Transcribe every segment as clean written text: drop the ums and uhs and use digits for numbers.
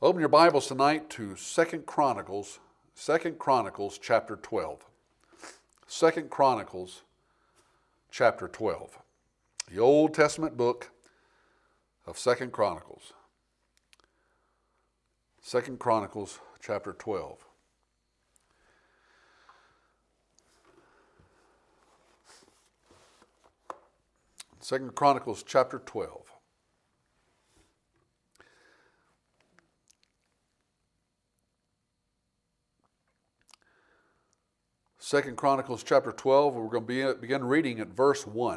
Open your Bibles tonight to 2 Chronicles chapter 12. 2 Chronicles chapter 12. The Old Testament book of 2 Chronicles. 2 Chronicles chapter 12. Second Chronicles chapter 12. Second Chronicles chapter 12, we're going to begin reading at verse 1.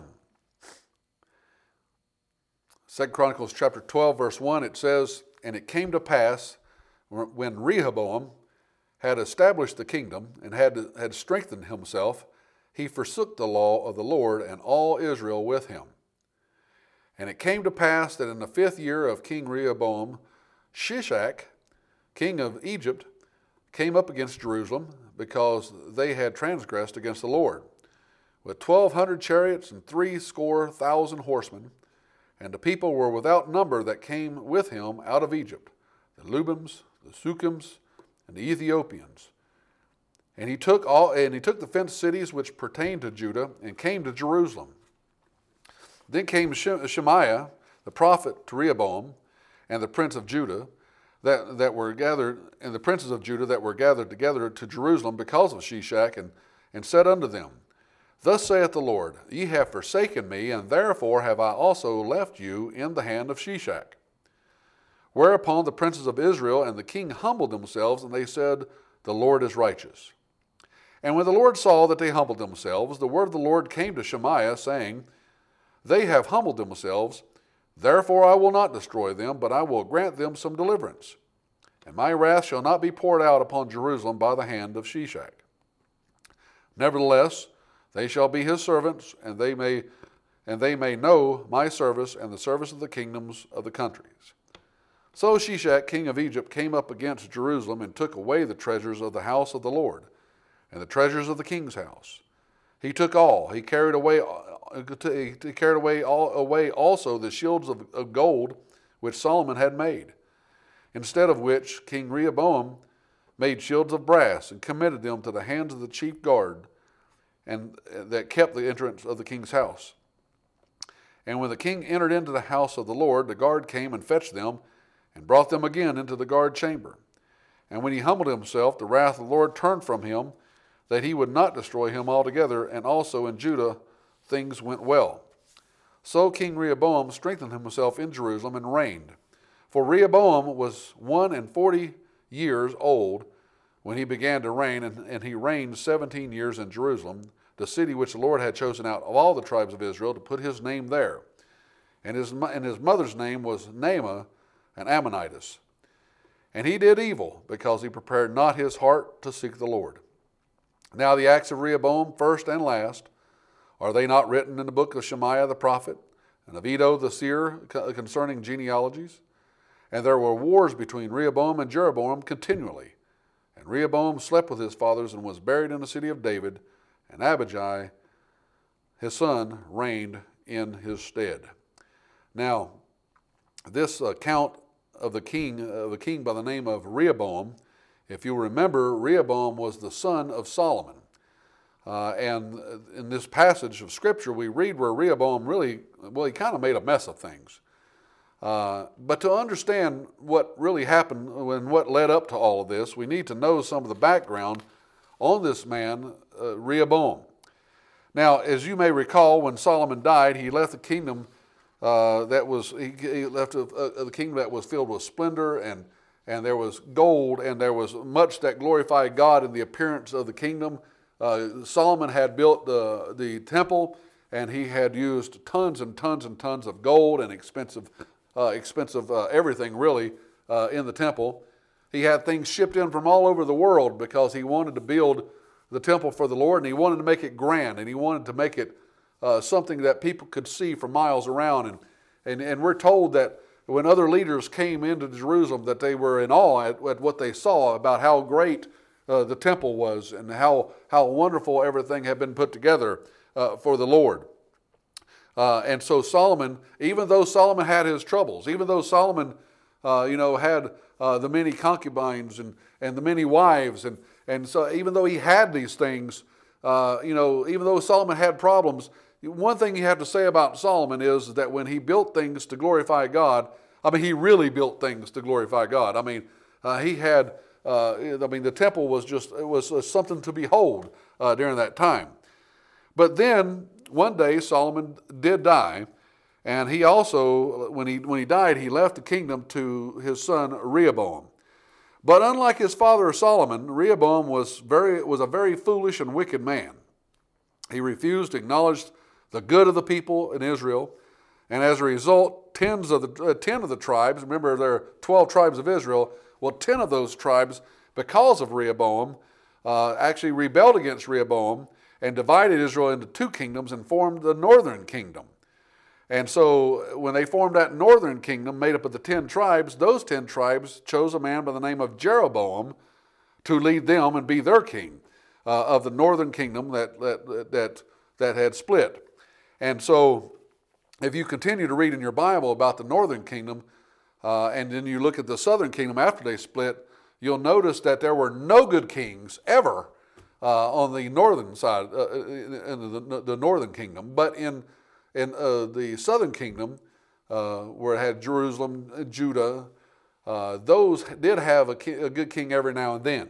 2 Chronicles chapter 12, verse 1, it says, "And it came to pass, when Rehoboam had established the kingdom and had strengthened himself, he forsook the law of the Lord and all Israel with him. And it came to pass that in the 5th year of King Rehoboam, Shishak, king of Egypt, came up against Jerusalem, because they had transgressed against the Lord, with 1,200 chariots and 70,000 horsemen. And the people were without number that came with him out of Egypt, the Lubims, the Sukkims, and the Ethiopians. And he took the fenced cities which pertained to Judah, and came to Jerusalem. Then came Shemaiah, the prophet, to Rehoboam, and the prince of Judah, that were gathered, and the princes of Judah that were gathered together to Jerusalem because of Shishak, and said unto them, Thus saith the Lord, Ye have forsaken me, and therefore have I also left you in the hand of Shishak. Whereupon the princes of Israel and the king humbled themselves, and they said, The Lord is righteous. And when the Lord saw that they humbled themselves, the word of the Lord came to Shemaiah, saying, They have humbled themselves, therefore I will not destroy them, but I will grant them some deliverance. And my wrath shall not be poured out upon Jerusalem by the hand of Shishak. Nevertheless, they shall be his servants, and they may know my service and the service of the kingdoms of the countries. So Shishak, king of Egypt, came up against Jerusalem, and took away the treasures of the house of the Lord, and the treasures of the king's house. He took all. He carried away also the shields of gold which Solomon had made. Instead of which King Rehoboam made shields of brass, and committed them to the hands of the chief guard, and that kept the entrance of the king's house. And when the king entered into the house of the Lord, the guard came and fetched them, and brought them again into the guard chamber. And when he humbled himself, the wrath of the Lord turned from him, that he would not destroy him altogether, and also in Judah things went well. So King Rehoboam strengthened himself in Jerusalem and reigned. For Rehoboam was 41 years old when he began to reign, and he reigned 17 years in Jerusalem, the city which the Lord had chosen out of all the tribes of Israel to put his name there. And his mother's name was Naamah, an Ammonitess. And he did evil, because he prepared not his heart to seek the Lord. Now the acts of Rehoboam, first and last, are they not written in the book of Shemaiah the prophet, and of Iddo the seer concerning genealogies? And there were wars between Rehoboam and Jeroboam continually. And Rehoboam slept with his fathers, and was buried in the city of David, and Abijah his son reigned in his stead. Now, this account of the king by the name of Rehoboam, if you remember, Rehoboam was the son of Solomon. And in this passage of Scripture, we read where Rehoboam he kind of made a mess of things. But to understand what really happened and what led up to all of this, we need to know some of the background on this man, Rehoboam. Now, as you may recall, when Solomon died, he left the kingdom he left a kingdom that was filled with splendor, and there was gold, and there was much that glorified God in the appearance of the kingdom. Solomon had built the temple, and he had used tons and tons and tons of gold and expensive everything really in the temple. He had things shipped in from all over the world because he wanted to build the temple for the Lord, and he wanted to make it grand, and he wanted to make it something that people could see for miles around. And we're told that when other leaders came into Jerusalem, that they were in awe at what they saw about how great the temple was, and how wonderful everything had been put together for the Lord. And so Solomon, even though Solomon had his troubles, even though Solomon, had the many concubines and the many wives. And so even though he had these things, even though Solomon had problems, one thing you have to say about Solomon is that when he built things to glorify God, he really built things to glorify God. The temple was something to behold during that time. But then one day Solomon did die, and he also, when he died, he left the kingdom to his son Rehoboam. But unlike his father Solomon, Rehoboam was a very foolish and wicked man. He refused to acknowledge the good of the people in Israel, and as a result, 10 of the tribes, remember there are 12 tribes of Israel, 10 of those tribes, because of Rehoboam, actually rebelled against Rehoboam and divided Israel into two kingdoms and formed the northern kingdom. And so when they formed that northern kingdom made up of the 10 tribes, those 10 tribes chose a man by the name of Jeroboam to lead them and be their king of the northern kingdom that had split. And so if you continue to read in your Bible about the northern kingdom, and then you look at the southern kingdom after they split, you'll notice that there were no good kings ever on the northern side, in the northern kingdom. But in the southern kingdom, where it had Jerusalem, Judah, those did have a good king every now and then.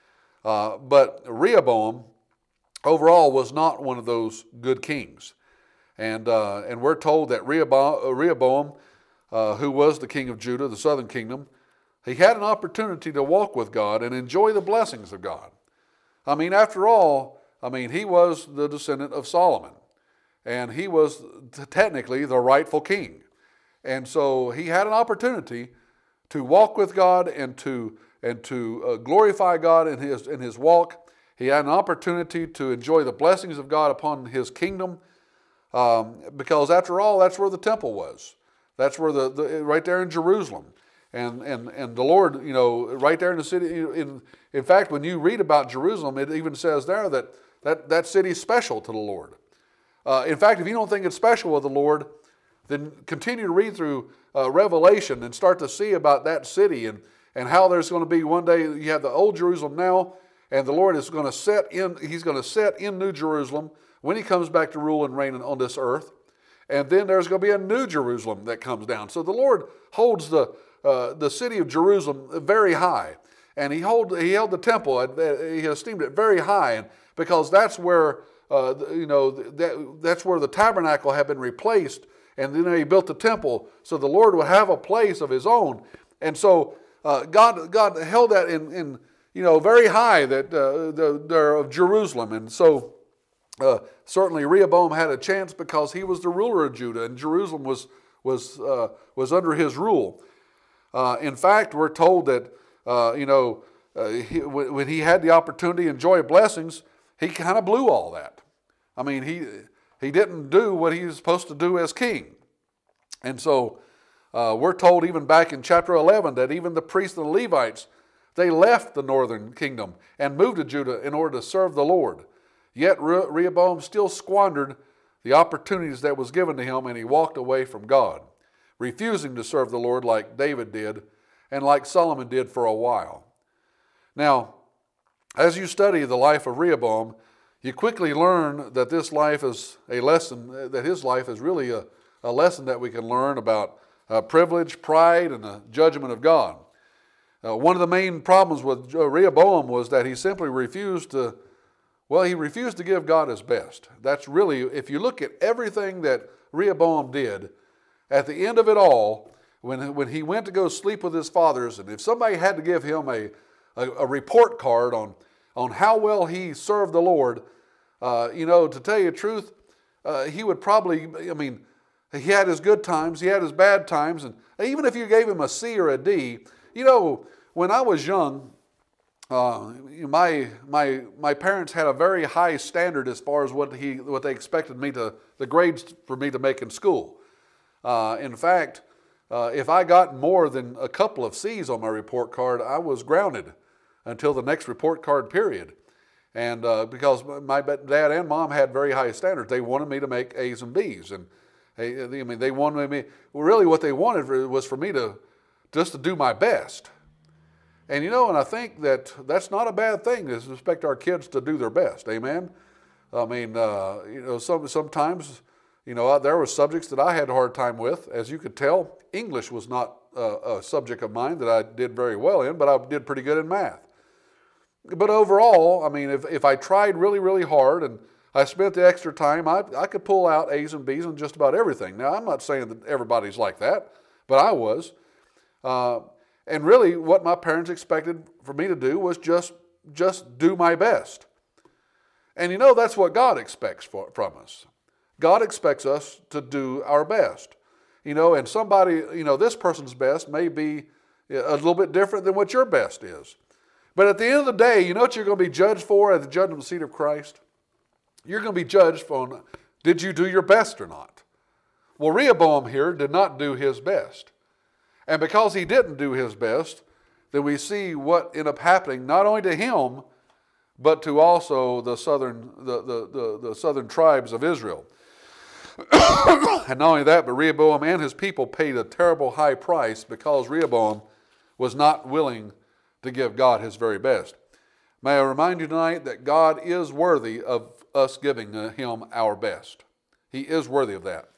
But Rehoboam overall was not one of those good kings. And we're told that Rehoboam, who was the king of Judah, the southern kingdom, he had an opportunity to walk with God and enjoy the blessings of God. After all, he was the descendant of Solomon, and he was technically the rightful king. And so he had an opportunity to walk with God and to glorify God in his walk. He had an opportunity to enjoy the blessings of God upon his kingdom, because after all, that's where the temple was. That's where right there in Jerusalem. And the Lord, right there in the city. In fact, when you read about Jerusalem, it even says there that city is special to the Lord. In fact, if you don't think it's special with the Lord, then continue to read through Revelation and start to see about that city and how there's going to be one day you have the old Jerusalem now, and the Lord is going to set in. He's going to set in New Jerusalem when He comes back to rule and reign on this earth. And then there's going to be a new Jerusalem that comes down. So the Lord holds the city of Jerusalem very high, and He held the temple. He esteemed it very high, and because that's where that's where the tabernacle had been replaced, and then He built the temple, so the Lord would have a place of His own. And so God held that in very high that there of Jerusalem, and so. Certainly Rehoboam had a chance because he was the ruler of Judah, and Jerusalem was under his rule. In fact, we're told that when he had the opportunity to enjoy blessings, he kind of blew all that. He didn't do what he was supposed to do as king. And so we're told even back in chapter 11 that even the priests and the Levites, they left the northern kingdom and moved to Judah in order to serve the Lord. Yet Rehoboam still squandered the opportunities that was given to him, and he walked away from God, refusing to serve the Lord like David did and like Solomon did for a while. Now, as you study the life of Rehoboam, you quickly learn that this life is a lesson, that his life is really a lesson that we can learn about privilege, pride, and the judgment of God. One of the main problems with Rehoboam was that he simply refused to give God his best. That's really, if you look at everything that Rehoboam did, at the end of it all, when he went to go sleep with his fathers, and if somebody had to give him a report card on how well he served the Lord, to tell you the truth, he would probably, he had his good times, he had his bad times, and even if you gave him a C or a D, when I was young, my parents had a very high standard as far as what they expected the grades for me to make in school. In fact, if I got more than a couple of C's on my report card, I was grounded until the next report card period. And because my dad and mom had very high standards, they wanted me to make A's and B's, and they wanted me. Really, what they wanted was for me to just to do my best. And and I think that that's not a bad thing, is to expect our kids to do their best. Amen. I mean, sometimes, there were subjects that I had a hard time with. As you could tell, English was not a subject of mine that I did very well in, but I did pretty good in math. But overall, I mean, if I tried really, really hard and I spent the extra time, I could pull out A's and B's on just about everything. Now, I'm not saying that everybody's like that, but I was. And really, what my parents expected for me to do was just do my best. And that's what God expects from us. God expects us to do our best. And somebody, this person's best may be a little bit different than what your best is. But at the end of the day, you know what you're going to be judged for at the judgment seat of Christ? You're going to be judged for, did you do your best or not? Well, Rehoboam here did not do his best. And because he didn't do his best, then we see what ended up happening not only to him, but to also the southern tribes of Israel. And not only that, but Rehoboam and his people paid a terrible high price because Rehoboam was not willing to give God his very best. May I remind you tonight that God is worthy of us giving him our best. He is worthy of that.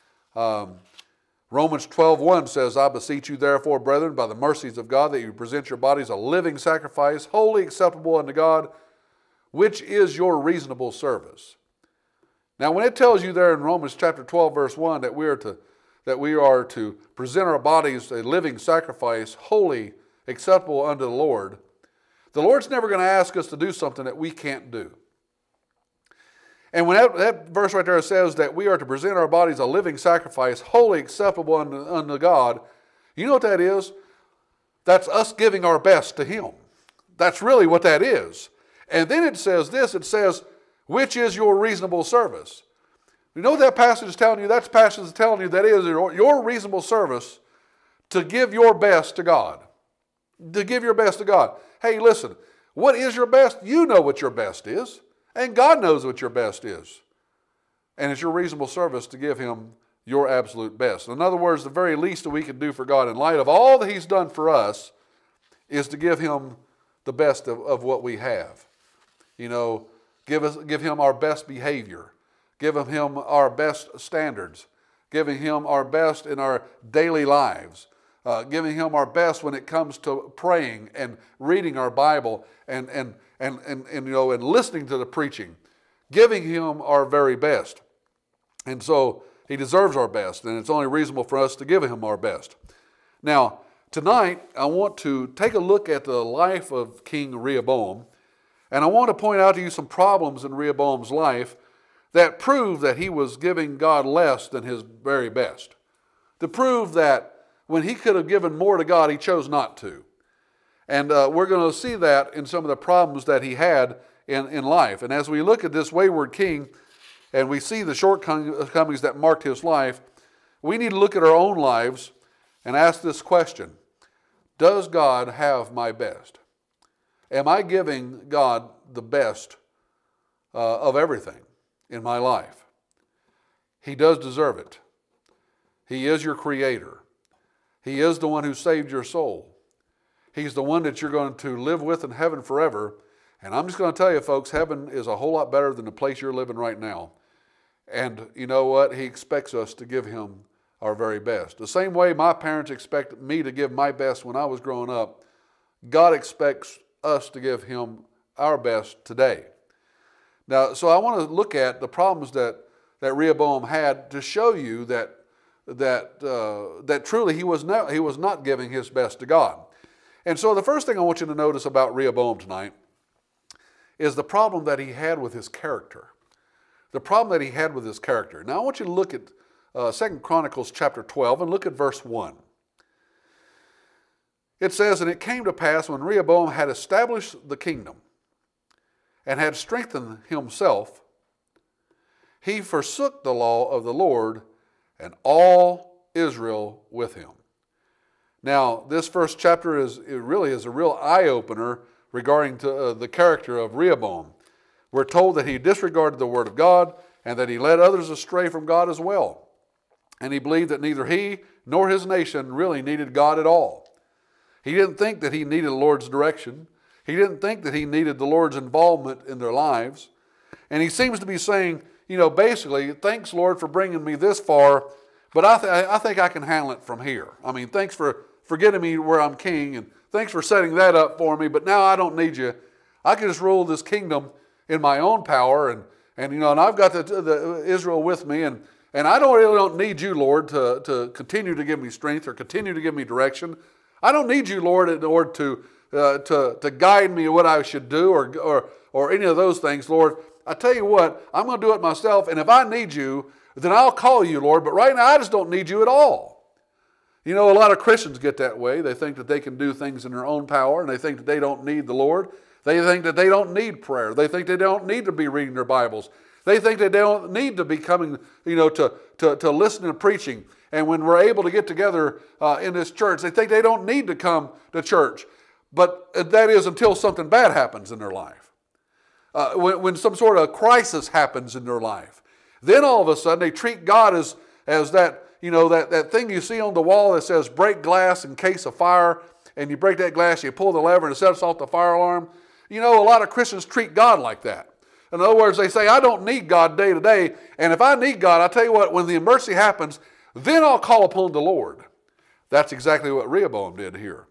Romans 12:1 says, I beseech you therefore, brethren, by the mercies of God, that you present your bodies a living sacrifice, wholly acceptable unto God, which is your reasonable service. Now, when it tells you there in Romans chapter 12, verse 1, that we are to present our bodies a living sacrifice, holy, acceptable unto the Lord's never going to ask us to do something that we can't do. And when that verse right there says that we are to present our bodies a living sacrifice, wholly acceptable unto God, you know what that is? That's us giving our best to Him. That's really what that is. And then it says this, it says, which is your reasonable service. You know what that passage is telling you? That passage is telling you that is your reasonable service to give your best to God. To give your best to God. Hey, listen, what is your best? You know what your best is. And God knows what your best is. And it's your reasonable service to give Him your absolute best. In other words, the very least that we can do for God in light of all that He's done for us is to give Him the best of what we have. Give Him our best behavior. Give Him our best standards. Giving Him our best in our daily lives. Giving Him our best when it comes to praying and reading our Bible and listening to the preaching. Giving Him our very best. And so He deserves our best, and it's only reasonable for us to give Him our best. Now, tonight I want to take a look at the life of King Rehoboam, and I want to point out to you some problems in Rehoboam's life that prove that he was giving God less than his very best. To prove that when he could have given more to God, he chose not to. And we're going to see that in some of the problems that he had in life. And as we look at this wayward king, and we see the shortcomings that marked his life, we need to look at our own lives and ask this question: does God have my best? Am I giving God the best of everything in my life? He does deserve it. He is your creator. He is the one who saved your soul. He's the one that you're going to live with in heaven forever. And I'm just going to tell you, folks, heaven is a whole lot better than the place you're living right now. And you know what? He expects us to give Him our very best. The same way my parents expected me to give my best when I was growing up, God expects us to give Him our best today. Now, so I want to look at the problems that Rehoboam had to show you that truly he was not giving his best to God. And so the first thing I want you to notice about Rehoboam tonight is the problem that he had with his character. The problem that he had with his character. Now I want you to look at 2 Chronicles chapter 12 and look at verse 1. It says, "And it came to pass when Rehoboam had established the kingdom and had strengthened himself, he forsook the law of the Lord and all Israel with him." Now, this first chapter is a real eye-opener regarding to the character of Rehoboam. We're told that he disregarded the word of God and that he led others astray from God as well. And he believed that neither he nor his nation really needed God at all. He didn't think that he needed the Lord's direction. He didn't think that he needed the Lord's involvement in their lives. And he seems to be saying, basically, thanks, Lord, for bringing me this far, but I think I can handle it from here. I mean, thanks for getting me where I'm king, and thanks for setting that up for me, but now I don't need you. I can just rule this kingdom in my own power, and I've got the Israel with me, and I really don't need you, Lord, to continue to give me strength or continue to give me direction. I don't need you, Lord, in order to guide me in what I should do or any of those things, Lord. I tell you what, I'm going to do it myself, and if I need you, then I'll call you, Lord, but right now I just don't need you at all. A lot of Christians get that way. They think that they can do things in their own power, and they think that they don't need the Lord. They think that they don't need prayer. They think they don't need to be reading their Bibles. They think they don't need to be coming, to listen and preaching. And when we're able to get together in this church, they think they don't need to come to church. But that is until something bad happens in their life. When some sort of crisis happens in their life. Then all of a sudden they treat God as that, that thing you see on the wall that says break glass in case of fire. And you break that glass, you pull the lever and it sets off the fire alarm. A lot of Christians treat God like that. In other words, they say, I don't need God day to day. And if I need God, I tell you what, when the emergency happens, then I'll call upon the Lord. That's exactly what Rehoboam did here.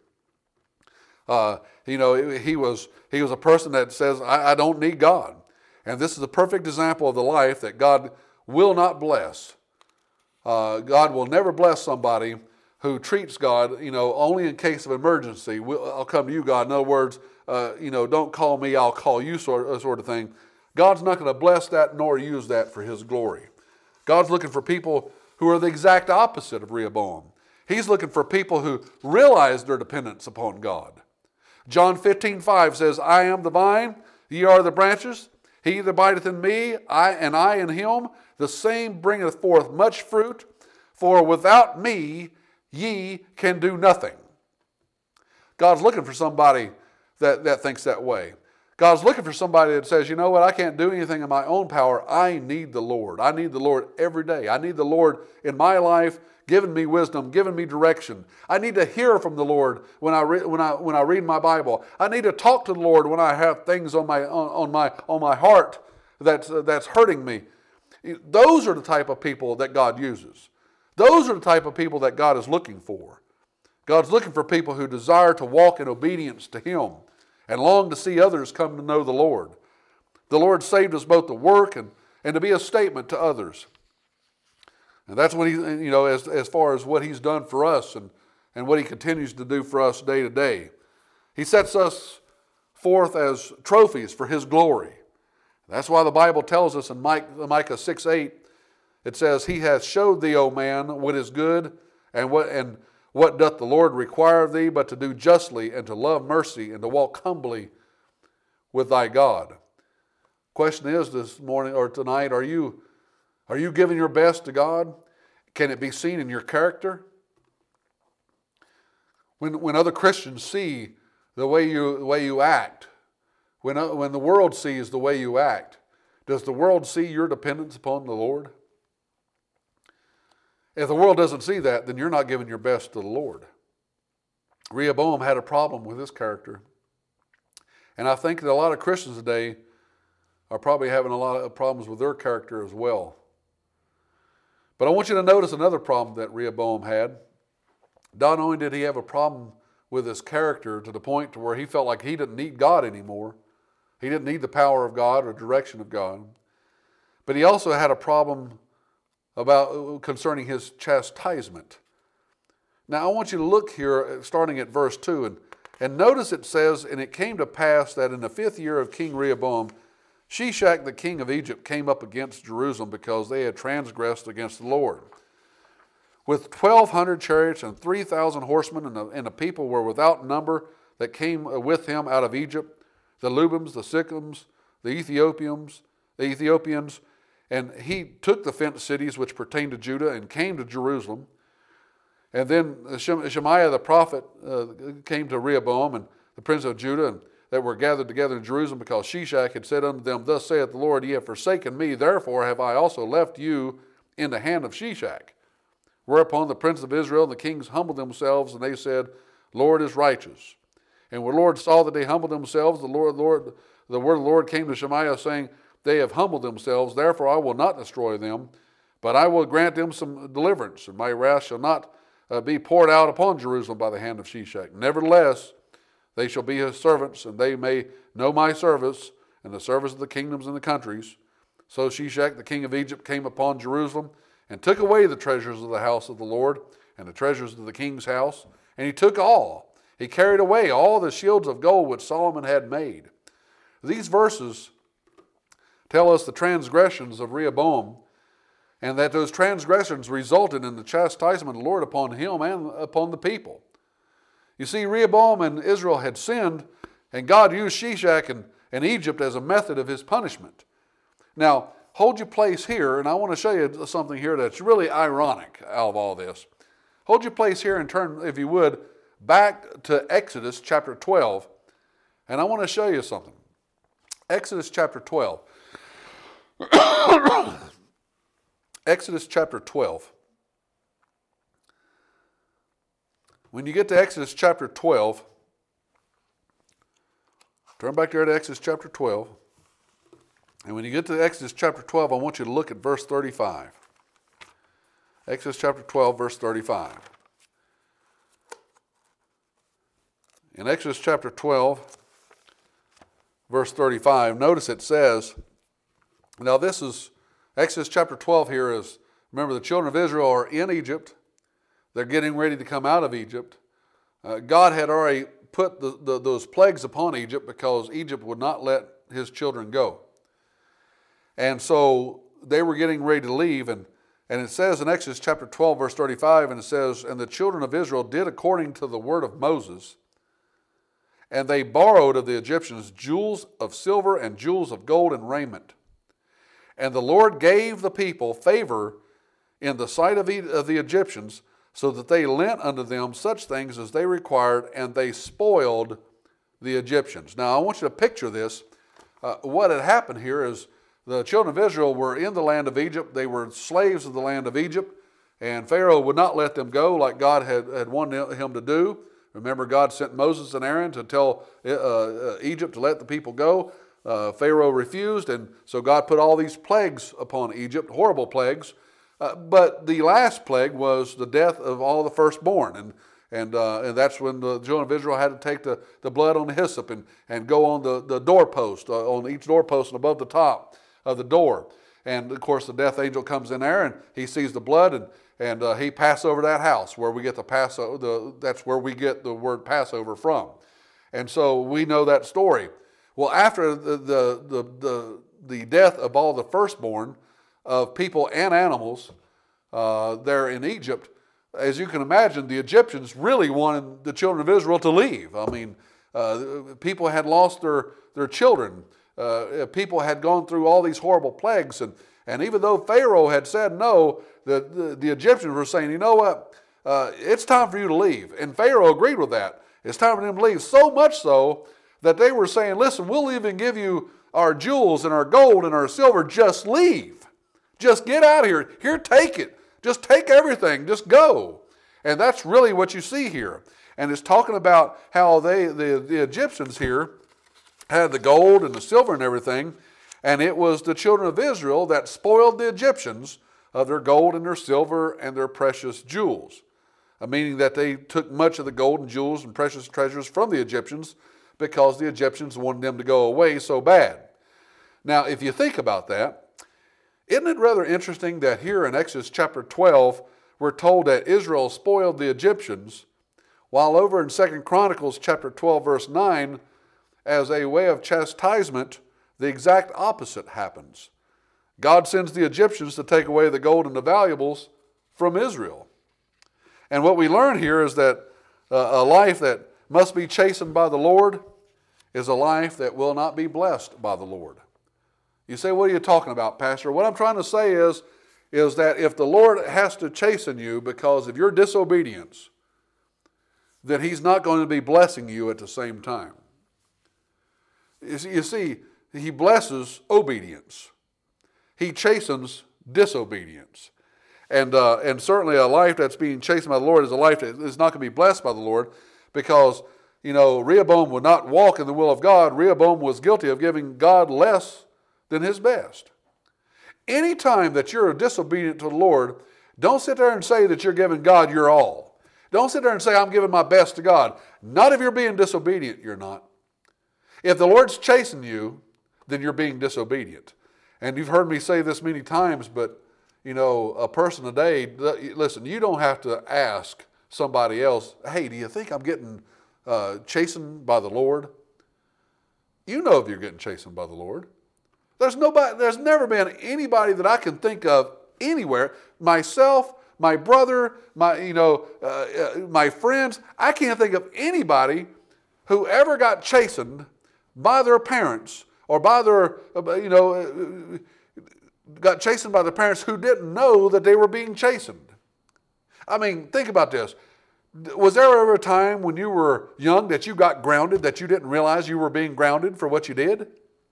He was a person that says, I don't need God. And this is a perfect example of the life that God will not bless. God will never bless somebody who treats God, only in case of emergency. I'll come to you, God. In other words, don't call me, I'll call you sort of thing. God's not going to bless that nor use that for His glory. God's looking for people who are the exact opposite of Rehoboam. He's looking for people who realize their dependence upon God. John 15:5 says, I am the vine, ye are the branches. He that abideth in me, I in him, the same bringeth forth much fruit. For without me ye can do nothing. God's looking for somebody that thinks that way. God's looking for somebody that says, you know what, I can't do anything in my own power. I need the Lord. I need the Lord every day. I need the Lord in my life, giving me wisdom, giving me direction. I need to hear from the Lord when I read my Bible. I need to talk to the Lord when I have things on my heart that's hurting me. Those are the type of people that God uses. Those are the type of people that God is looking for. God's looking for people who desire to walk in obedience to Him and long to see others come to know the Lord. The Lord saved us both to work and to be a statement to others. And that's what He, as far as what He's done for us and what He continues to do for us day to day. He sets us forth as trophies for His glory. That's why the Bible tells us in Micah 6:8, it says, He hath showed thee, O man, what is good, and what doth the Lord require of thee, but to do justly, and to love mercy, and to walk humbly with thy God. Question is this morning or tonight, are you giving your best to God? Can it be seen in your character? When other Christians see the way you act, when the world sees the way you act, does the world see your dependence upon the Lord? If the world doesn't see that, then you're not giving your best to the Lord. Rehoboam had a problem with his character. And I think that a lot of Christians today are probably having a lot of problems with their character as well. But I want you to notice another problem that Rehoboam had. Not only did he have a problem with his character to the point to where he felt like he didn't need God anymore. He didn't need the power of God or direction of God. But he also had a problem concerning his chastisement. Now I want you to look here starting at verse 2 and notice it says, and it came to pass that in the 5th year of King Rehoboam, Shishak the king of Egypt came up against Jerusalem because they had transgressed against the Lord. With 1,200 chariots and 3,000 horsemen, and the people were without number that came with him out of Egypt, the Lubims, the Sichams, the Ethiopians, and he took the fenced cities which pertained to Judah and came to Jerusalem. And then Shemaiah the prophet came to Rehoboam and the prince of Judah, and that were gathered together in Jerusalem, because Shishak had said unto them, Thus saith the Lord, Ye have forsaken me, therefore have I also left you in the hand of Shishak. Whereupon the prince of Israel and the kings humbled themselves, and they said, Lord is righteous. And when the Lord saw that they humbled themselves, the word of the Lord came to Shemaiah, saying, They have humbled themselves, therefore I will not destroy them, but I will grant them some deliverance, and my wrath shall not be poured out upon Jerusalem by the hand of Shishak. Nevertheless, they shall be his servants, and they may know my service, and the service of the kingdoms and the countries. So Shishak, the king of Egypt, came upon Jerusalem, and took away the treasures of the house of the Lord, and the treasures of the king's house, and he took all. He carried away all the shields of gold which Solomon had made. These verses tell us the transgressions of Rehoboam, and that those transgressions resulted in the chastisement of the Lord upon him and upon the people. You see, Rehoboam and Israel had sinned, and God used Shishak and Egypt as a method of his punishment. Now, hold your place here, and I want to show you something here that's really ironic out of all this. Hold your place here and turn, if you would, back to Exodus chapter 12, and I want to show you something. Exodus chapter 12. Exodus chapter 12. When you get to Exodus chapter 12, turn back there to Exodus chapter 12. And when you get to Exodus chapter 12, I want you to look at verse 35. Exodus chapter 12, verse 35. In Exodus chapter 12, verse 35, notice it says, now this is, Exodus chapter 12 here is, remember the children of Israel are in Egypt. They're getting ready to come out of Egypt. God had already put those plagues upon Egypt because Egypt would not let his children go. And so they were getting ready to leave, and it says in Exodus chapter 12, verse 35, and it says, And the children of Israel did according to the word of Moses, and they borrowed of the Egyptians jewels of silver and jewels of gold and raiment. And the Lord gave the people favor in the sight of the Egyptians, so that they lent unto them such things as they required, and they spoiled the Egyptians. Now I want you to picture this. What had happened here is the children of Israel were in the land of Egypt. They were slaves of the land of Egypt, and Pharaoh would not let them go like God had wanted him to do. Remember, God sent Moses and Aaron to tell Egypt to let the people go. Pharaoh refused, and so God put all these plagues upon Egypt, horrible plagues. But the last plague was the death of all the firstborn, and that's when the children of Israel had to take the blood on the hyssop and go on the doorpost, on each doorpost and above the top of the door. And of course, the death angel comes in there and he sees the blood, and he passes over that house where we get the Passover. That's where we get the word Passover from, and so we know that story. Well, after the death of all the firstborn of people and animals there in Egypt, as you can imagine, the Egyptians really wanted the children of Israel to leave. I mean, people had lost their children. People had gone through all these horrible plagues, and even though Pharaoh had said no, the Egyptians were saying, you know what, it's time for you to leave. And Pharaoh agreed with that. It's time for them to leave, so much so that they were saying, listen, we'll even give you our jewels and our gold and our silver, just leave. Just get out of here. Here, take it. Just take everything. Just go. And that's really what you see here. And it's talking about how the Egyptians here had the gold and the silver and everything, and it was the children of Israel that spoiled the Egyptians of their gold and their silver and their precious jewels. Meaning that they took much of the gold and jewels and precious treasures from the Egyptians because the Egyptians wanted them to go away so bad. Now, if you think about that, isn't it rather interesting that here in Exodus chapter 12, we're told that Israel spoiled the Egyptians, while over in 2 Chronicles chapter 12, verse 9, as a way of chastisement, the exact opposite happens. God sends the Egyptians to take away the gold and the valuables from Israel. And what we learn here is that a life that must be chastened by the Lord is a life that will not be blessed by the Lord. You say, what are you talking about, Pastor? What I'm trying to say is that if the Lord has to chasten you because of your disobedience, then He's not going to be blessing you at the same time. You see, He blesses obedience. He chastens disobedience. And certainly a life that's being chastened by the Lord is a life that is not going to be blessed by the Lord. because, Rehoboam would not walk in the will of God. Rehoboam was guilty of giving God less than his best. Anytime that you're disobedient to the Lord, don't sit there and say that you're giving God your all. Don't sit there and say, I'm giving my best to God. Not if you're being disobedient, you're not. If the Lord's chasing you, then you're being disobedient. And you've heard me say this many times, but, a person today, listen, you don't have to ask somebody else, hey, do you think I'm getting chastened by the Lord? You know if you're getting chastened by the Lord. There's never been anybody that I can think of anywhere, myself, my brother, my friends, I can't think of anybody who ever got chastened by their parents or by their, got chastened by their parents who didn't know that they were being chastened. I mean, think about this. Was there ever a time when you were young that you got grounded that you didn't realize you were being grounded for what you did?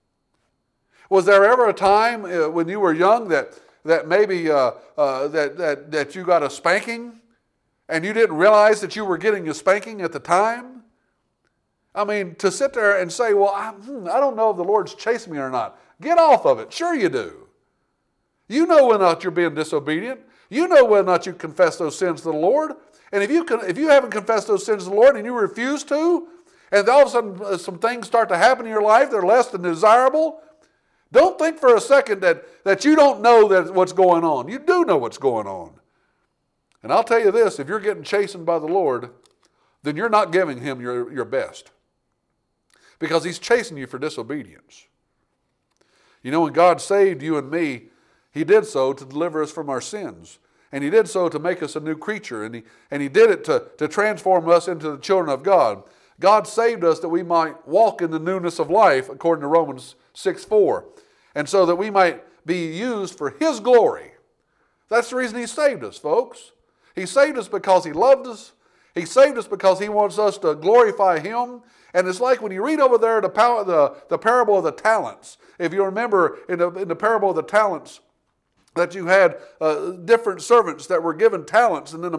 Was there ever a time when you were young that maybe that you got a spanking and you didn't realize that you were getting a spanking at the time? I mean, to sit there and say, well, I don't know if the Lord's chasing me or not. Get off of it. Sure you do. You know whether or not you're being disobedient. You know whether or not you confess those sins to the Lord. And if you haven't confessed those sins to the Lord and you refuse to, and all of a sudden some things start to happen in your life that are less than desirable, don't think for a second that you don't know what's going on. You do know what's going on. And I'll tell you this, if you're getting chastened by the Lord, then you're not giving Him your best. Because He's chasing you for disobedience. When God saved you and me, He did so to deliver us from our sins. And He did so to make us a new creature. And He did it to transform us into the children of God. God saved us that we might walk in the newness of life, according to Romans 6:4. And so that we might be used for His glory. That's the reason He saved us, folks. He saved us because He loved us. He saved us because He wants us to glorify Him. And it's like when you read over there the parable of the talents. If you remember in the parable of the talents, that you had different servants that were given talents, and then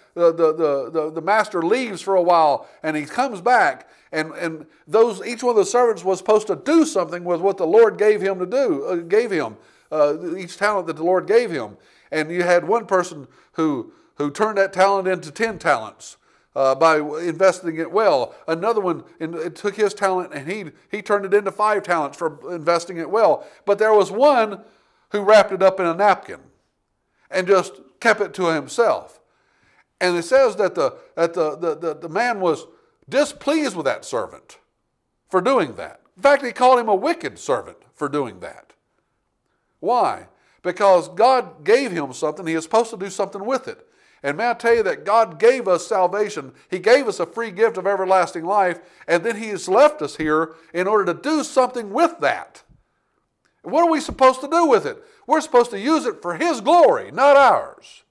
the master leaves for a while, and he comes back, and each one of the servants was supposed to do something with what the Lord gave him to do. Each talent that the Lord gave him, and you had one person who turned that talent into 10 talents. By investing it well. Another one took his talent and he turned it into 5 talents for investing it well. But there was one who wrapped it up in a napkin and just kept it to himself. And it says that the man was displeased with that servant for doing that. In fact, he called him a wicked servant for doing that. Why? Because God gave him something. He is supposed to do something with it. And may I tell you that God gave us salvation. He gave us a free gift of everlasting life, and then He has left us here in order to do something with that. What are we supposed to do with it? We're supposed to use it for His glory, not ours.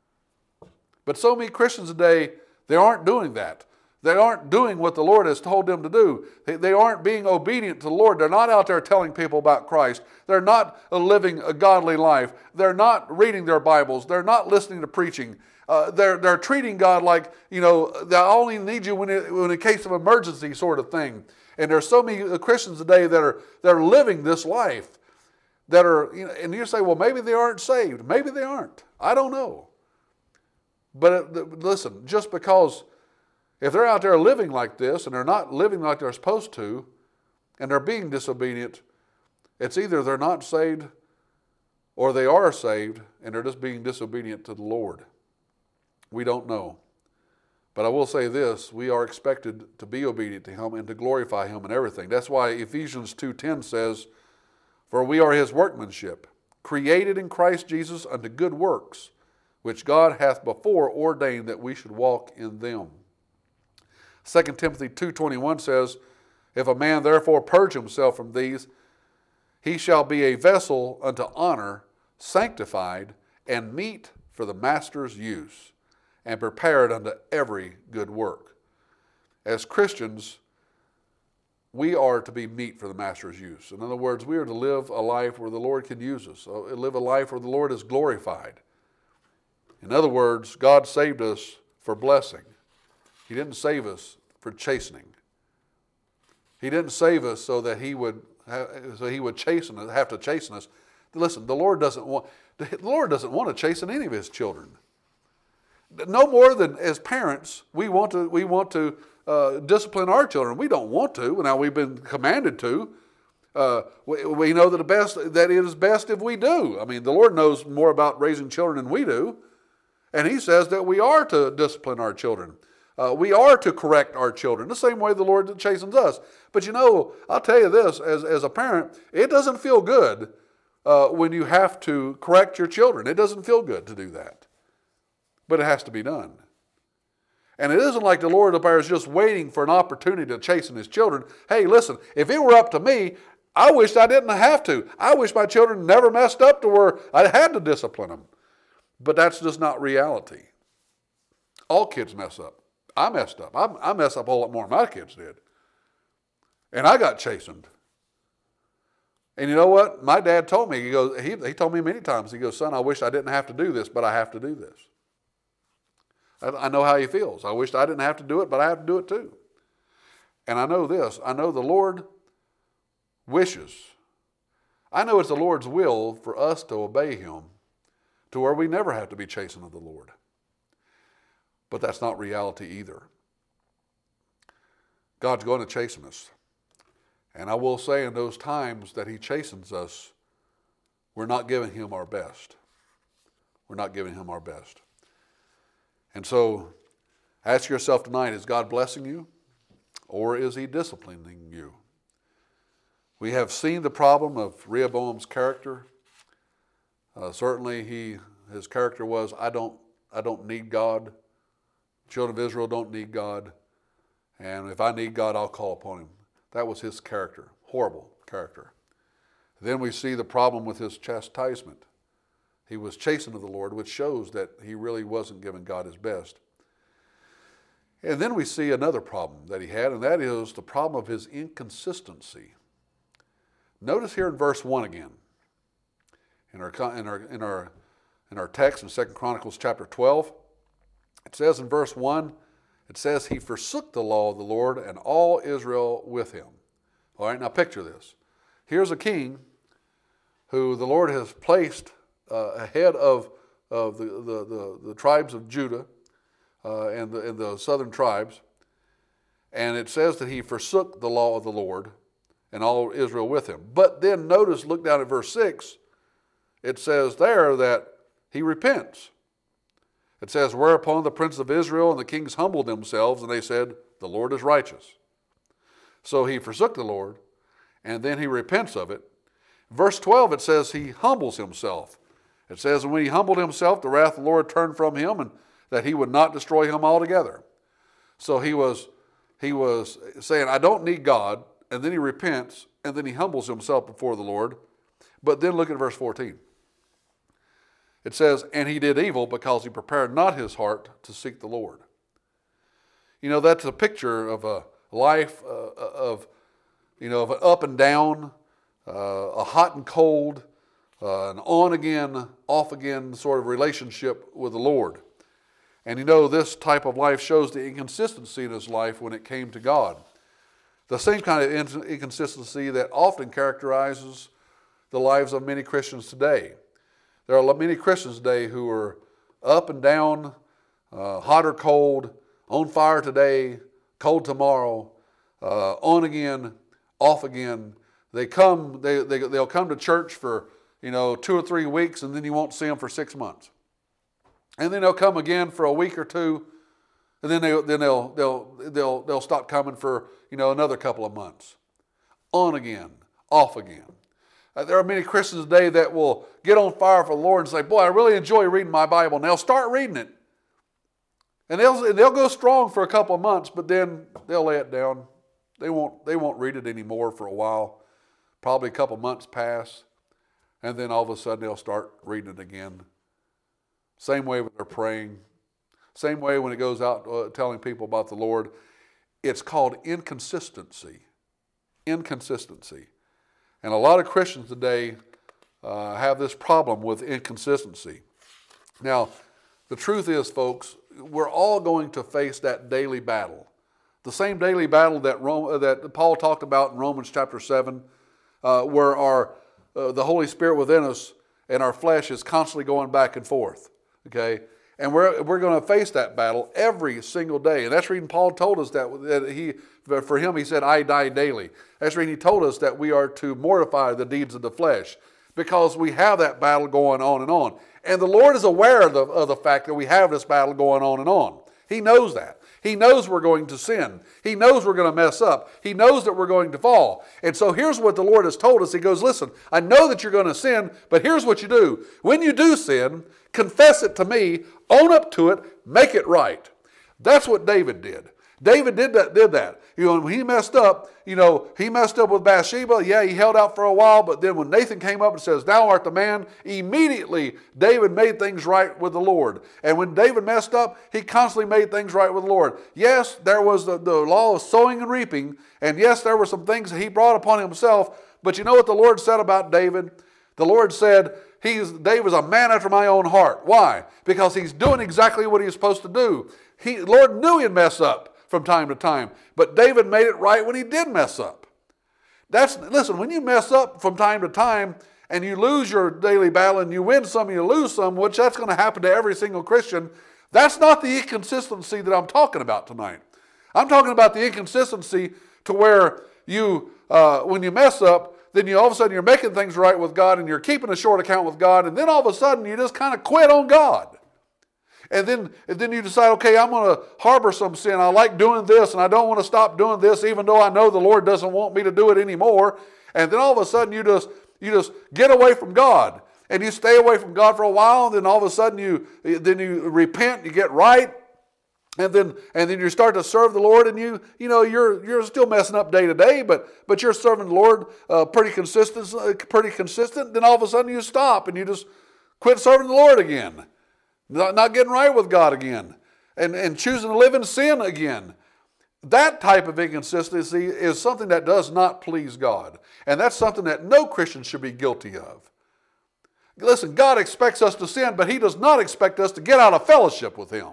But so many Christians today, they aren't doing that. They aren't doing what the Lord has told them to do. They aren't being obedient to the Lord. They're not out there telling people about Christ. They're not living a godly life. They're not reading their Bibles. They're not listening to preaching. They're treating God like, they only need you when in a case of emergency sort of thing. And there's so many Christians today that are living this life that are, and you say, well, maybe they aren't saved. Maybe they aren't. I don't know. But listen, just because if they're out there living like this and they're not living like they're supposed to and they're being disobedient, it's either they're not saved or they are saved and they're just being disobedient to the Lord. We don't know. But I will say this, we are expected to be obedient to Him and to glorify Him in everything. That's why Ephesians 2:10 says, for we are His workmanship, created in Christ Jesus unto good works, which God hath before ordained that we should walk in them. 2 Timothy 2:21 says, if a man therefore purge himself from these, he shall be a vessel unto honor, sanctified, and meet for the master's use, and prepared unto every good work. As Christians, we are to be meet for the master's use. In other words, we are to live a life where the Lord can use us, live a life where the Lord is glorified. In other words, God saved us for blessing. He didn't save us for chastening. He didn't save us so that he would chasten us, have to chasten us. Listen, the Lord doesn't want to chasten any of his children. No more than as parents, we want to discipline our children. We don't want to. Now we've been commanded to. We know that it is best if we do. I mean, the Lord knows more about raising children than we do, and He says that we are to discipline our children. We are to correct our children the same way the Lord chastens us. But I'll tell you this: as a parent, it doesn't feel good when you have to correct your children. It doesn't feel good to do that, but it has to be done. And it isn't like the Lord up there is just waiting for an opportunity to chasten His children. Hey, listen, if it were up to me, I wish I didn't have to. I wish my children never messed up to where I had to discipline them. But that's just not reality. All kids mess up. I messed up. I messed up a whole lot more than my kids did. And I got chastened. And you know what? My dad told me, he told me many times, he goes, son, I wish I didn't have to do this, but I have to do this. I know how he feels. I wish I didn't have to do it, but I have to do it too. And I know this. I know the Lord wishes. I know it's the Lord's will for us to obey Him to where we never have to be chastened of the Lord. But that's not reality either. God's going to chasten us. And I will say in those times that He chastens us, we're not giving Him our best. We're not giving Him our best. And so, ask yourself tonight, is God blessing you or is He disciplining you? We have seen the problem of Rehoboam's character. Certainly his character was, I don't need God. Children of Israel don't need God. And if I need God, I'll call upon Him. That was his character. Horrible character. Then we see the problem with his chastisement. He was chastened of the Lord, which shows that he really wasn't giving God his best. And then we see another problem that he had, and that is the problem of his inconsistency. Notice here in verse 1 again, in our text in 2 Chronicles chapter 12, it says in verse 1, it says, he forsook the law of the Lord and all Israel with him. All right, now picture this. Here's a king who the Lord has placed ahead of the tribes of Judah and the southern tribes. And it says that he forsook the law of the Lord and all Israel with him. But then notice, look down at verse 6. It says there that he repents. It says, whereupon the princes of Israel and the kings humbled themselves, and they said, the Lord is righteous. So he forsook the Lord, and then he repents of it. Verse 12, it says he humbles himself. It says, when he humbled himself, the wrath of the Lord turned from him, and that he would not destroy him altogether. So he was saying, I don't need God, and then he repents, and then he humbles himself before the Lord. But then look at verse 14. It says, and he did evil because he prepared not his heart to seek the Lord. You know, that's a picture of a life of an up and down, a hot and cold, an on again, off again sort of relationship with the Lord. And this type of life shows the inconsistency in his life when it came to God. The same kind of inconsistency that often characterizes the lives of many Christians today. There are many Christians today who are up and down, hot or cold, on fire today, cold tomorrow, on again, off again. They'll come to church for 2 or 3 weeks, and then you won't see them for 6 months. And then they'll come again for a week or two, and then they'll stop coming for another couple of months. On again, off again. There are many Christians today that will get on fire for the Lord and say, boy, I really enjoy reading my Bible. And they'll start reading it. And they'll go strong for a couple of months, but then they'll lay it down. They won't read it anymore for a while. Probably a couple of months pass. And then all of a sudden they'll start reading it again. Same way when they're praying. Same way when it goes out telling people about the Lord. It's called inconsistency. Inconsistency. And a lot of Christians today have this problem with inconsistency. Now, the truth is, folks, we're all going to face that daily battle. The same daily battle that Paul talked about in Romans chapter 7, where the Holy Spirit within us and our flesh is constantly going back and forth. Okay? And we're going to face that battle every single day. And that's the reason Paul told us that for him, he said, I die daily. That's the reason he told us that we are to mortify the deeds of the flesh, because we have that battle going on and on. And the Lord is aware of the fact that we have this battle going on and on. He knows that. He knows we're going to sin. He knows we're going to mess up. He knows that we're going to fall. And so here's what the Lord has told us. He goes, listen, I know that you're going to sin, but here's what you do. When you do sin, confess it to me, own up to it, make it right. That's what David did. David did that. When he messed up, he messed up with Bathsheba. Yeah, he held out for a while, but then when Nathan came up and says, thou art the man, immediately David made things right with the Lord. And when David messed up, he constantly made things right with the Lord. Yes, there was the law of sowing and reaping, and yes, there were some things that he brought upon himself, but you know what the Lord said about David? The Lord said, David's a man after my own heart. Why? Because he's doing exactly what he's supposed to do. The Lord knew he'd mess up from time to time, but David made it right when he did mess up. Listen, when you mess up from time to time and you lose your daily battle and you win some and you lose some, which that's going to happen to every single Christian, that's not the inconsistency that I'm talking about tonight. I'm talking about the inconsistency to where when you mess up, then all of a sudden you're making things right with God and you're keeping a short account with God, and then all of a sudden you just kind of quit on God. And then you decide, okay, I'm going to harbor some sin. I like doing this, and I don't want to stop doing this, even though I know the Lord doesn't want me to do it anymore. And then all of a sudden you just get away from God, and you stay away from God for a while. And then all of a sudden you repent, you get right, and then you start to serve the Lord, and you're still messing up day to day, but you're serving the Lord pretty consistent. Then all of a sudden you stop and you just quit serving the Lord again. Not getting right with God again, and choosing to live in sin again. That type of inconsistency is something that does not please God. And that's something that no Christian should be guilty of. Listen, God expects us to sin, but He does not expect us to get out of fellowship with Him.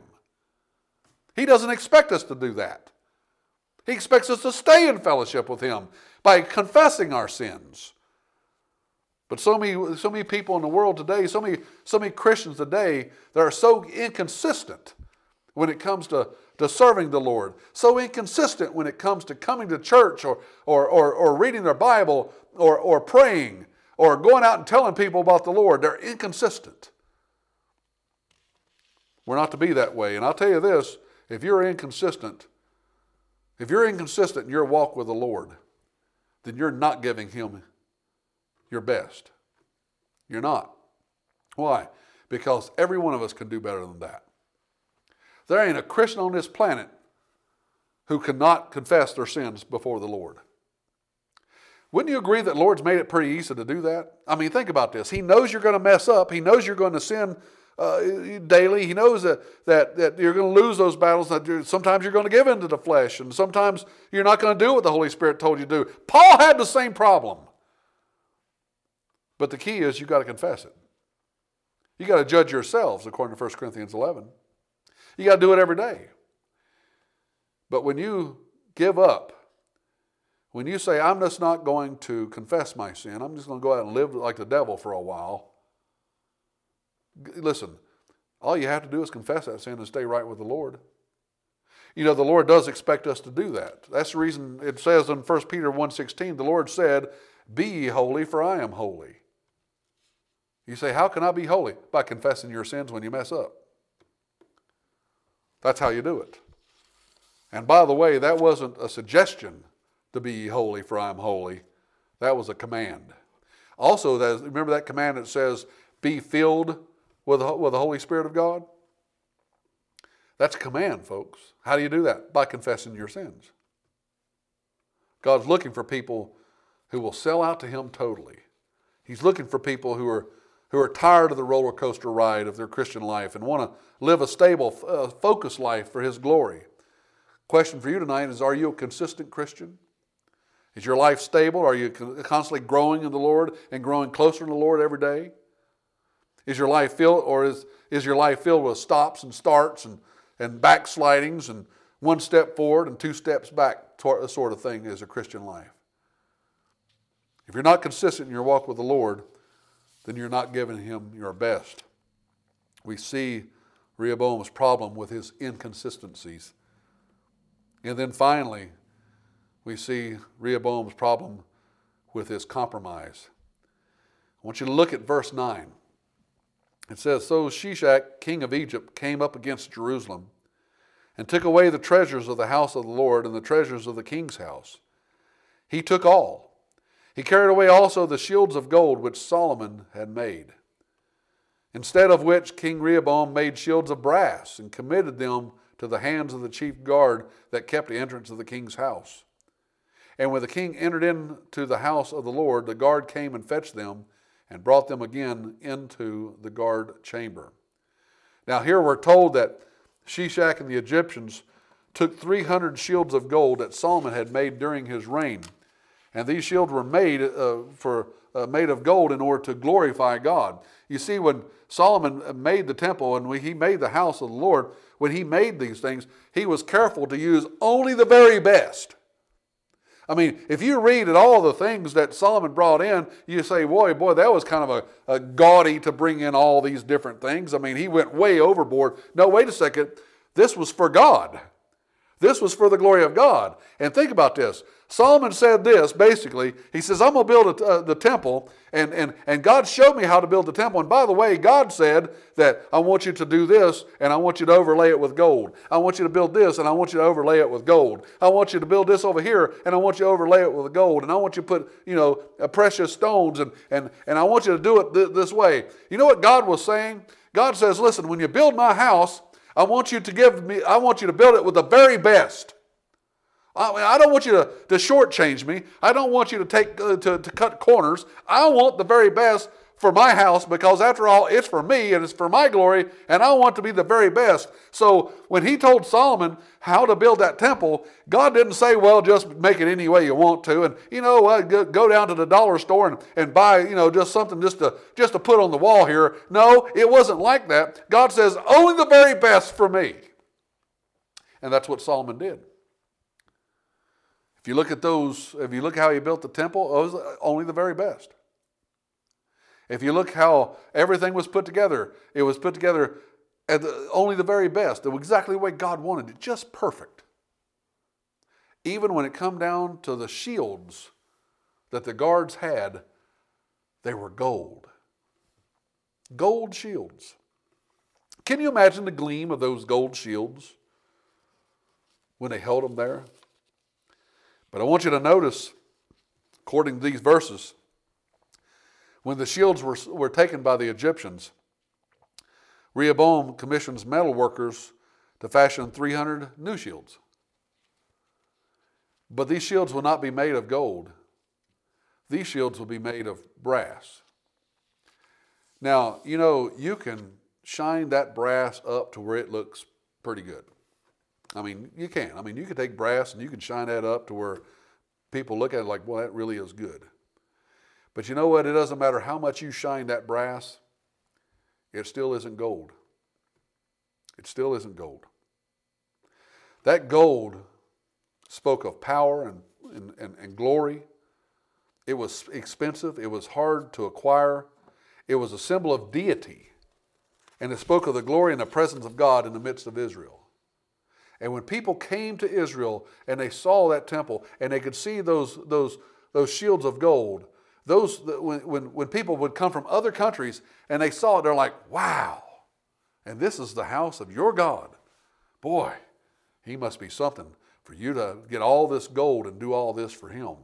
He doesn't expect us to do that. He expects us to stay in fellowship with Him by confessing our sins. But so many people in the world today, so many Christians today, that are so inconsistent when it comes to serving the Lord, so inconsistent when it comes to coming to church or reading their Bible or praying or going out and telling people about the Lord. They're inconsistent. We're not to be that way. And I'll tell you this, if you're inconsistent in your walk with the Lord, then you're not giving Him your best. You're not. Why? Because every one of us can do better than that. There ain't a Christian on this planet who cannot confess their sins before the Lord. Wouldn't you agree that the Lord's made it pretty easy to do that? I mean, think about this. He knows you're going to mess up. He knows you're going to sin daily. He knows that you're going to lose those battles. Sometimes you're going to give in to the flesh, and sometimes you're not going to do what the Holy Spirit told you to do. Paul had the same problem. But the key is you've got to confess it. You've got to judge yourselves, according to 1 Corinthians 11. You've got to do it every day. But when you give up, when you say, I'm just not going to confess my sin, I'm just going to go out and live like the devil for a while. Listen, all you have to do is confess that sin and stay right with the Lord. The Lord does expect us to do that. That's the reason it says in 1 Peter 1:16, the Lord said, be ye holy, for I am holy. You say, how can I be holy? By confessing your sins when you mess up. That's how you do it. And by the way, that wasn't a suggestion to be ye holy, for I am holy. That was a command. Also, remember that command that says, be filled with the Holy Spirit of God? That's a command, folks. How do you do that? By confessing your sins. God's looking for people who will sell out to Him totally. He's looking for people who are tired of the roller coaster ride of their Christian life and want to live a stable, focused life for His glory. Question for you tonight is, are you a consistent Christian? Is your life stable? Are you constantly growing in the Lord and growing closer to the Lord every day? Is your life filled, or is your life filled with stops and starts and and backslidings and one step forward and two steps back sort of thing is a Christian life. If you're not consistent in your walk with the Lord, then you're not giving Him your best. We see Rehoboam's problem with his inconsistencies. And then finally, we see Rehoboam's problem with his compromise. I want you to look at verse 9. It says, So Shishak, king of Egypt, came up against Jerusalem and took away the treasures of the house of the Lord and the treasures of the king's house. He took all. He carried away also the shields of gold which Solomon had made. Instead of which King Rehoboam made shields of brass and committed them to the hands of the chief guard that kept the entrance of the king's house. And when the king entered into the house of the Lord, the guard came and fetched them and brought them again into the guard chamber. Now here we're told that Shishak and the Egyptians took 300 shields of gold that Solomon had made during his reign. And these shields were made made of gold in order to glorify God. You see, when Solomon made the temple and when he made the house of the Lord, when he made these things, he was careful to use only the very best. I mean, if you read at all the things that Solomon brought in, you say, boy, that was kind of a gaudy to bring in all these different things. I mean, he went way overboard. No, wait a second. This was for God. This was for the glory of God. And think about this. Solomon said this, basically. He says, I'm going to build the temple, and God showed me how to build the temple. And by the way, God said that I want you to do this, and I want you to overlay it with gold. I want you to build this, and I want you to overlay it with gold. I want you to build this over here, and I want you to overlay it with gold. And I want you to put, precious stones, and I want you to do it this way. You know what God was saying? God says, listen, when you build my house, I want you to build it with the very best. I don't want you to shortchange me. I don't want you to to cut corners. I want the very best for my house because after all, it's for me and it's for my glory and I want to be the very best. So when he told Solomon how to build that temple, God didn't say, well, just make it any way you want to and, go down to the dollar store and buy, just something just to put on the wall here. No, it wasn't like that. God says, only the very best for me. And that's what Solomon did. If you look how he built the temple, it was only the very best. If you look how everything was put together, it was put together at only the very best, exactly the way God wanted it, just perfect. Even when it come down to the shields that the guards had, they were gold. Gold shields. Can you imagine the gleam of those gold shields when they held them there? But I want you to notice, according to these verses, when the shields were taken by the Egyptians, Rehoboam commissions metal workers to fashion 300 new shields. But these shields will not be made of gold. These shields will be made of brass. Now, you can shine that brass up to where it looks pretty good. I mean, you can. I mean, you can take brass and you can shine that up to where people look at it like, well, that really is good. But you know what? It doesn't matter how much you shine that brass, it still isn't gold. It still isn't gold. That gold spoke of power and glory. It was expensive. It was hard to acquire. It was a symbol of deity. And it spoke of the glory and the presence of God in the midst of Israel. And when people came to Israel and they saw that temple and they could see those shields of gold, when people would come from other countries and they saw it, they're like, wow, and this is the house of your God. Boy, he must be something for you to get all this gold and do all this for him.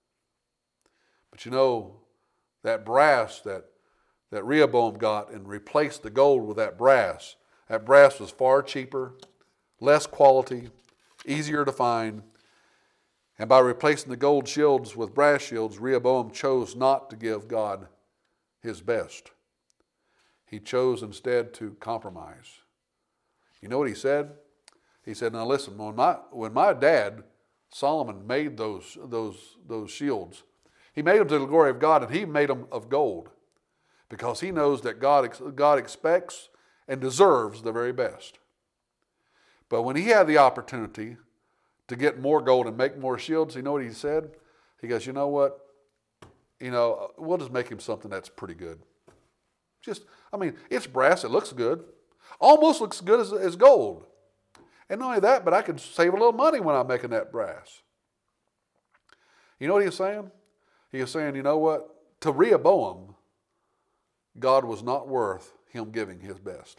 But that brass that Rehoboam got and replaced the gold with that brass was far cheaper, less quality, easier to find. And by replacing the gold shields with brass shields, Rehoboam chose not to give God his best. He chose instead to compromise. You know what he said? He said, now listen, when my dad, Solomon, made those shields, he made them to the glory of God, and he made them of gold because he knows that God expects and deserves the very best. But when he had the opportunity to get more gold and make more shields, you know what he said? He goes, you know what? We'll just make him something that's pretty good. It's brass. It looks good. Almost looks good as gold. And not only that, but I could save a little money when I'm making that brass. You know what he was saying? He was saying, you know what? To Rehoboam, God was not worth him giving his best.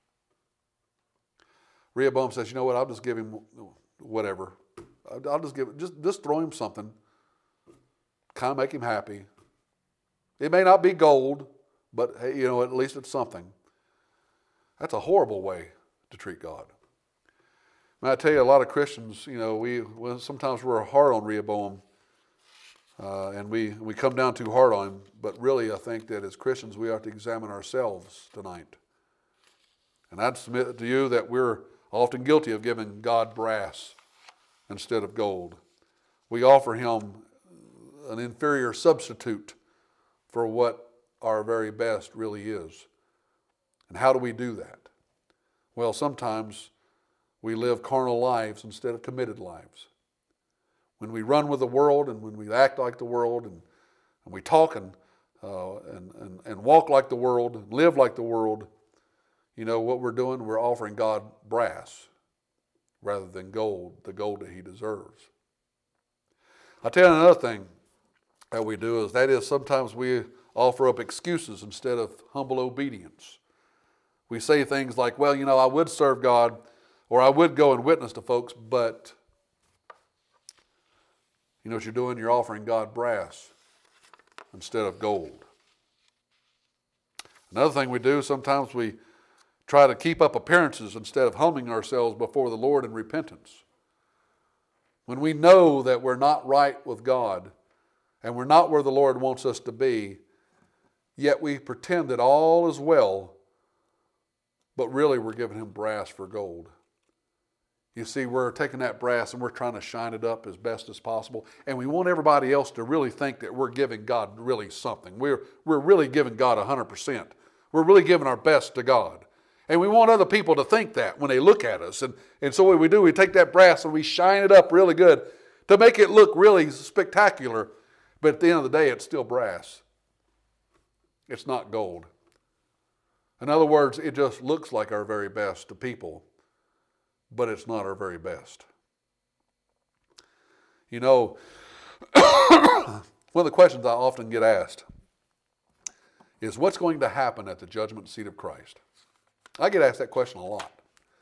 Rehoboam says, you know what? I'll just give him whatever. I'll just give it, just throw him something. Kind of make him happy. It may not be gold, but hey, at least it's something. That's a horrible way to treat God. I tell you, a lot of Christians, sometimes we're hard on Rehoboam, and we come down too hard on him. But really, I think that as Christians, we have to examine ourselves tonight. And I'd submit to you that we're often guilty of giving God brass instead of gold. We offer him an inferior substitute for what our very best really is. And how do we do that? Well, sometimes we live carnal lives instead of committed lives. When we run with the world and when we act like the world and we talk and walk like the world and live like the world, what we're doing, we're offering God brass rather than gold, the gold that he deserves. I'll tell you another thing that we do is sometimes we offer up excuses instead of humble obedience. We say things like, well, I would serve God or I would go and witness to folks, but you know what you're doing? You're offering God brass instead of gold. Another thing we do, sometimes we try to keep up appearances instead of humbling ourselves before the Lord in repentance. When we know that we're not right with God and we're not where the Lord wants us to be, yet we pretend that all is well, but really we're giving him brass for gold. You see, we're taking that brass and we're trying to shine it up as best as possible, and we want everybody else to really think that we're giving God really something. We're really giving God 100%. We're really giving our best to God. And we want other people to think that when they look at us. And so what we do, we take that brass and we shine it up really good to make it look really spectacular. But at the end of the day, it's still brass. It's not gold. In other words, it just looks like our very best to people, but it's not our very best. One of the questions I often get asked is, what's going to happen at the judgment seat of Christ? I get asked that question a lot.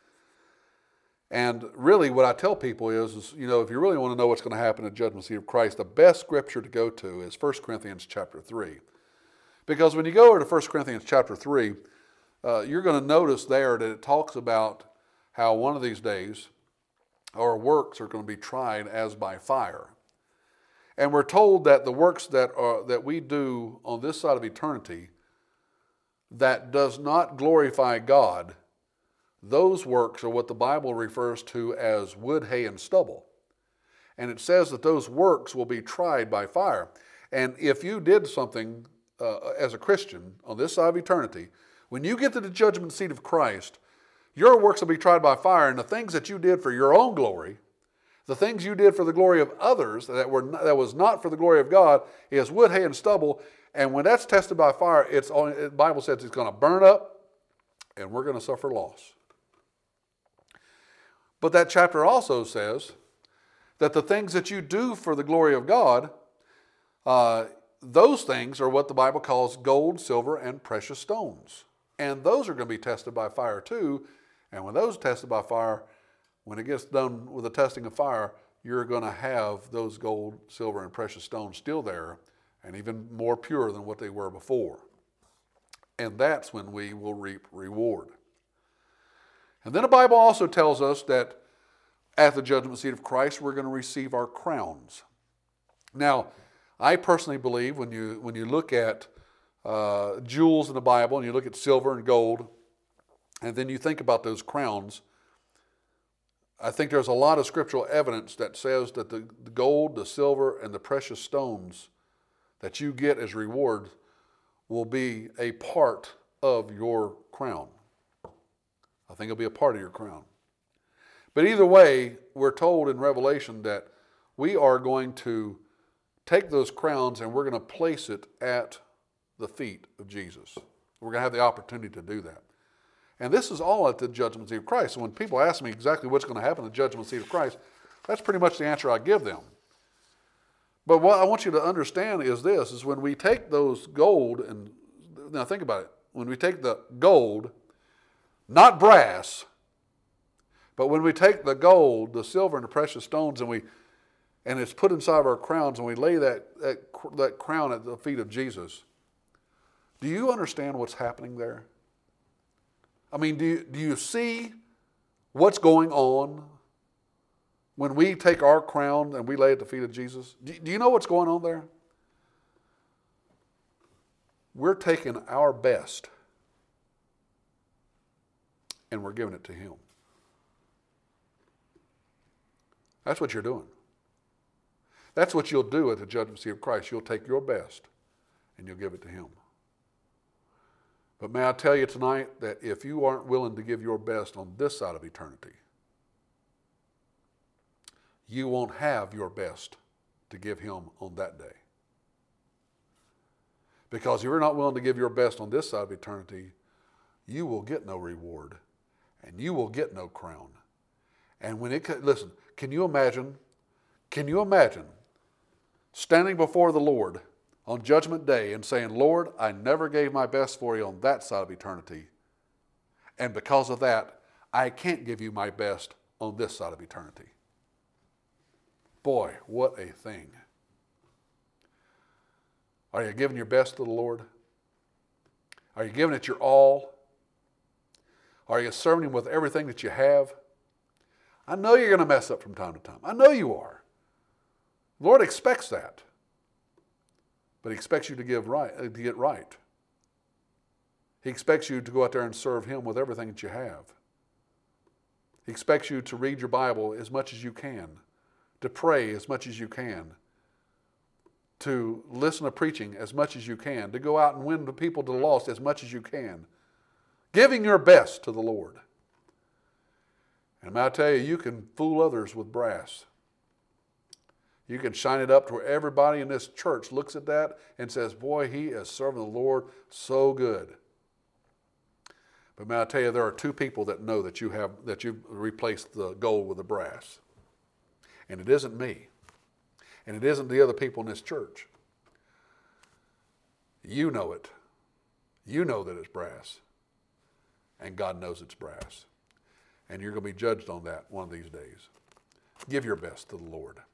And really what I tell people is if you really want to know what's going to happen at the judgment seat of Christ, the best scripture to go to is 1 Corinthians chapter 3. Because when you go over to 1 Corinthians chapter 3, you're going to notice there that it talks about how one of these days our works are going to be tried as by fire. And we're told that the works that we do on this side of eternity that does not glorify God, those works are what the Bible refers to as wood, hay, and stubble. And it says that those works will be tried by fire. And if you did something as a Christian on this side of eternity, when you get to the judgment seat of Christ, your works will be tried by fire, and the things that you did for your own glory, the things you did for the glory of others that was not for the glory of God, is wood, hay, and stubble. And when that's tested by fire, the Bible says it's going to burn up, and we're going to suffer loss. But that chapter also says that the things that you do for the glory of God, those things are what the Bible calls gold, silver, and precious stones. And those are going to be tested by fire too. And when those are tested by fire, when it gets done with the testing of fire, you're going to have those gold, silver, and precious stones still there, and even more pure than what they were before. And that's when we will reap reward. And then the Bible also tells us that at the judgment seat of Christ, we're going to receive our crowns. Now, I personally believe when you look at jewels in the Bible, and you look at silver and gold, and then you think about those crowns, I think there's a lot of scriptural evidence that says that the gold, the silver, and the precious stones that you get as reward will be a part of your crown. I think it'll be a part of your crown. But either way, we're told in Revelation that we are going to take those crowns and we're going to place it at the feet of Jesus. We're going to have the opportunity to do that. And this is all at the judgment seat of Christ. So when people ask me exactly what's going to happen at the judgment seat of Christ, that's pretty much the answer I give them. But what I want you to understand is this, is when we take those gold, and now think about it, when we take the gold, not brass, but when we take the gold, the silver, and the precious stones, and it's put inside of our crowns, and we lay that crown at the feet of Jesus, do you understand what's happening there? I mean, do you see what's going on when we take our crown and we lay it at the feet of Jesus? Do you know what's going on there? We're taking our best and we're giving it to Him. That's what you're doing. That's what you'll do at the judgment seat of Christ. You'll take your best and you'll give it to Him. But may I tell you tonight that if you aren't willing to give your best on this side of eternity, you won't have your best to give Him on that day. Because if you're not willing to give your best on this side of eternity, you will get no reward and you will get no crown. And listen, can you imagine standing before the Lord on Judgment Day and saying, Lord, I never gave my best for you on that side of eternity. And because of that, I can't give you my best on this side of eternity. Boy, what a thing. Are you giving your best to the Lord? Are you giving it your all? Are you serving Him with everything that you have? I know you're going to mess up from time to time. I know you are. The Lord expects that. But He expects you to get right. He expects you to go out there and serve Him with everything that you have. He expects you to read your Bible as much as you can, to pray as much as you can, to listen to preaching as much as you can, to go out and win the people to the lost as much as you can, giving your best to the Lord. And I tell you, you can fool others with brass. You can shine it up to where everybody in this church looks at that and says, boy, he is serving the Lord so good. But may I tell you, there are two people that know that you've replaced the gold with the brass. And it isn't me. And it isn't the other people in this church. You know it. You know that it's brass. And God knows it's brass. And you're going to be judged on that one of these days. Give your best to the Lord.